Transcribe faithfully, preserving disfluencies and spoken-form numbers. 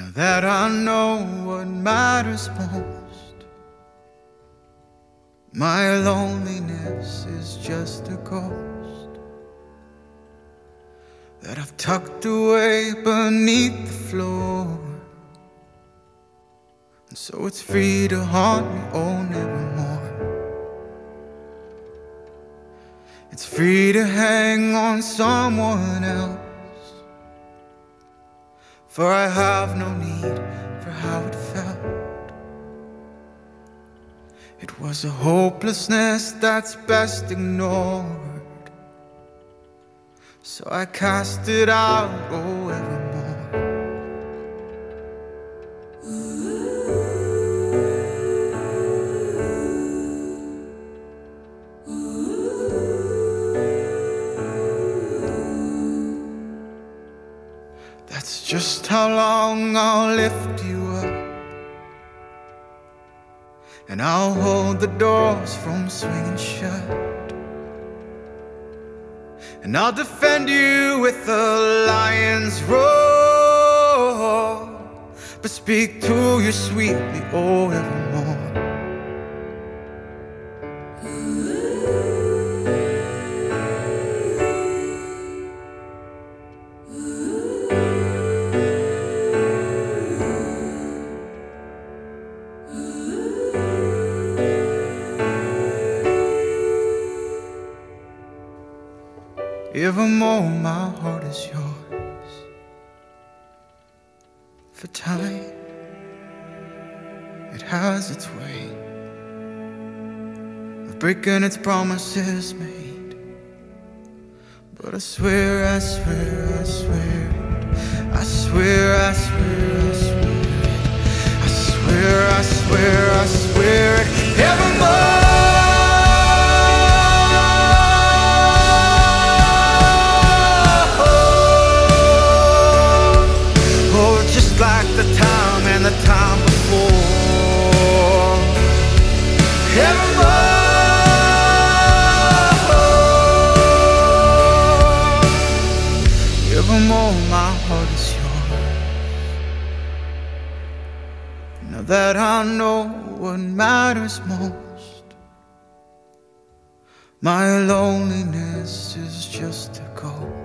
Now that I know what matters most, my loneliness is just a ghost that I've tucked away beneath the floor. And so it's free to haunt me, oh nevermore. It's free to hang on someone else, for I have no need for how it felt. It was a hopelessness that's best ignored, so I cast it out, oh evermore. That's just how long I'll lift you up, and I'll hold the doors from swinging shut, and I'll defend you with a lion's roar, but speak to you sweetly, oh evermore. Evermore my heart is yours, for time, it has its way of breaking its promises made. But I swear, I swear, I swear I swear, I swear, I swear I swear, I swear, I swear it evermore. Like the time and the time before, evermore, evermore my heart is yours. Now that I know what matters most, my loneliness is just a ghost